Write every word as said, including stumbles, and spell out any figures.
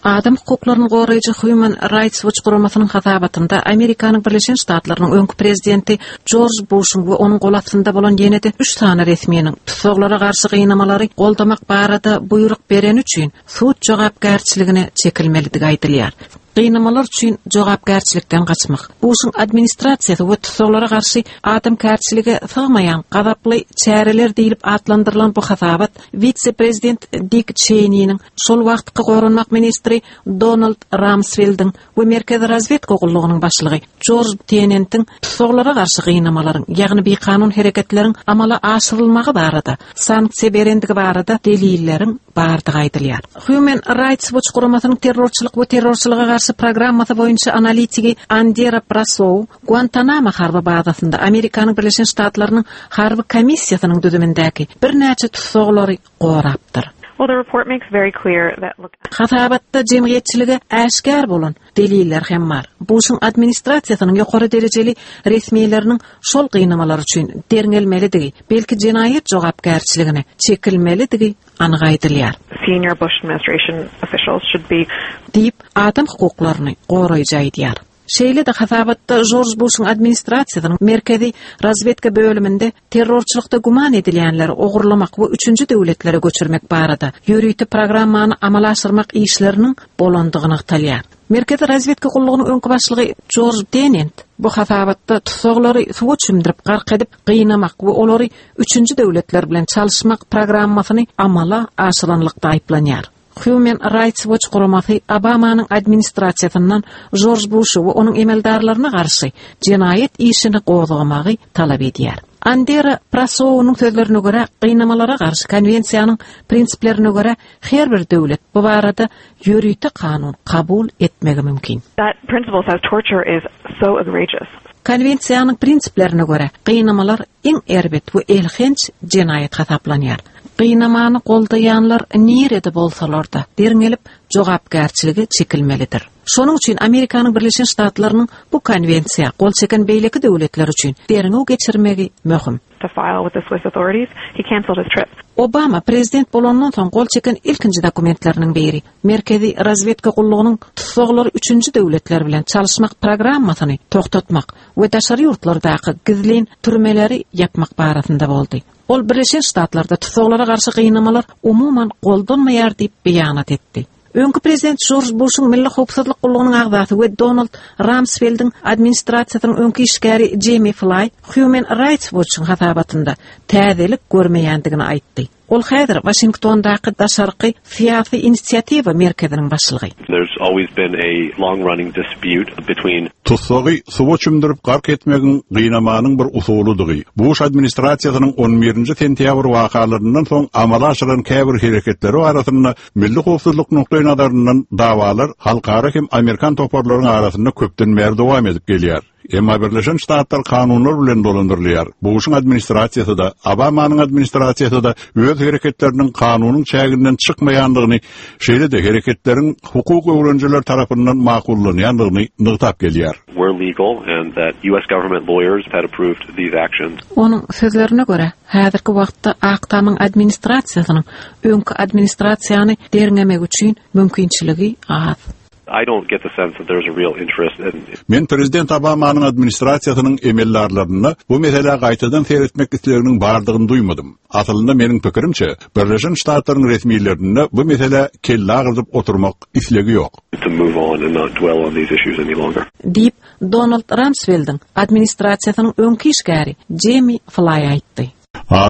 Adam hukuklarını qoruyucu Human Rights Watch qurumasının hatabatında Amerikanın Birleşen Ştatlarının önkü prezidenti George Bush'un ve onun qol altında bolan yenede üç tane resmiyinin tutuklara qarşı qıynamaları qoldamak barada buyruq beren üçün suud jogapkärçiligine çekilmelidir aytılýar. Qıynamalar üçün jogapkärçilikden qaçmak. Bush'un administrasiýasy we tutuklara qarşı adamkärçiligi sığmayan gazaply çäreler diýilip atlandyrılan bu hatabat vice-prezident Dick Cheney'nin sol wagtky gorunmak ministri Donald Rumsfeld'in we merkezi razvedka gullugynyň başlygy George Tenent'in tutuklara qarşı qıynamalaryň, ýagny bir kanun hereketleriň amala aşyrylmagy barada, sanksiýa berendigi barada delilleriň bardygy aýdylýar. Human Rights Watch guramasynyň terrorçylyk we terrorçylyga qarşı programmasy boýunça analitigi Andera Prasov Guantanamo harby bazasynda Amerikanyň Birleşen Ştatlarynyň harby komissiýasynyň düzümindäki bir näçe tutuklary gorapdyr. Well, the report makes very clear that look. Hatabatda jemgyýetçiligi äşkär bolan deliller hem bar. Bush'un administrasiýasynyň ýokary derejeli resmiýetleriniň şol qynamalary üçin derňelmelidigi, belki jenaýet jogapkärçiligine çekilmelidigi anyk aýdylýar. Senior Bush administration officials should be diýip adam hukuklaryny goraýjy aýdýar. Şeýle de hatabatda George Bush'un administrasiýasynyň merkezi razvedka bölüminde terrorçylykda guman edilýänleri ogurlamak we üçünji döwletlere göçürmek barada ýörüýti programmany amala aşyrmak işleriniň bolandygyny aýdylýar. Merkezi razvedka gullugynyň öňkü başlygy George Tenent bu hatabatda tutuklary suwa çümdirip gark edip qıynamak we olary üçünji döwletler bilen çalışmak programmasyny amala aşyranlykda aýplanýar. Human Rights Watch qurumasy Obamanyň administrasiýasyndan George Bush we onuň emeldarlaryna garşy jenaýet işini gozgamagy talap edýär. Andera Prasow'nun sözlerine göre qıynamalara qarşı konvensiýanyň prinsiplerine göre her bir döwlet bu barada ýörüýti kanun kabul etmegi mümkin. That principle says torture is so egregious. Konvensiýanyň prinsiplerine göre qıynamalar iň erbet we elhenç jenaýet hasaplanýar. Qıynamany goldaýanlar nirede bolsalar da derňelip jogapkärçiligi çekilmelidir. Şonuň üçin Amerikanyň Birleşen Ştatlarynyň bu konvensiýa gol çeken beýleki döwletler üçin derňew geçirmegi möhüm. To file with the Swiss authorities, he canceled his trip. Obama prezident bolandan soň gol çeken ilkinji dokumentleriniň biri merkezi razvedka gullugynyň tutuklary üçünji döwletler bilen çalışmak programmasyny toktatmak we daşary ýurtlardaky gizlin türmeleri yapmak barasynda boldy. Ol Birleşen Ştatlarda tutuklara qarşı qıynamalar umuman goldanmaýar diýip beýanat etdi. Öňkü prezident George Bush'un Milli Howpsuzlyk gullugynyň agdasy we Donald Rumsfeld'in administrasiýasynyň öňkü işgäri Jamie Fly Human Rights Watch'un hatabatynda täzelik görmeýändigini aýtdy. Ol häzir Washingtondaky daşarky fiýasy inisiýatiwa merkeziniň başlygy. There's always been a long-running dispute between Tutsagy suwa çümdirip gark etmegiň qıynamanyň bir usulydygy. Bush administrasiýasynyň on birinji sentýabr wakalaryndan soň amala aşyran käbir hereketleri arasynda milli howpsuzlyk nokta nazaryndan dawalar halkara hem Amerikan toparlarynyň arasynda köpden beri dowam edip gelýär. Emma Birleşen Ştatlar kanunlar bilen dolandyrylýar. Bush'un administrasiýasy da, Obamanyň administrasiýasy da öz hereketleriniň kanunyň çäginden çykmaýandygyny, şeýle de hereketleriň hukuk öwrenjiler tarapyndan makullanýandygyny nygtap gelýär. We're legal and that U S government lawyers had approved these actions. Onuň sözlerine göre, häzirki wagtda Aktamyň administrasiýasynyň öňkü administrasiýany derňemek üçin mümkinçiligi az. I don't get the sense that there's a real interest in. Men prezident Obamanyň administrasiýasynyň emellarlaryny bu mesele gaýtadan seretmek isleginiň bardygyny duýmadym. Aslynda meniň pikirimçe, Birleşen Ştatlaryň resmiýetlerinde bu mesele kelle agyryp oturmak islegi ýok. To move on and not dwell on these issues any longer. Diýip Donald Rumsfeld'in administrasiýasynyň öňkü işgäri Jamie Fly aýtdy.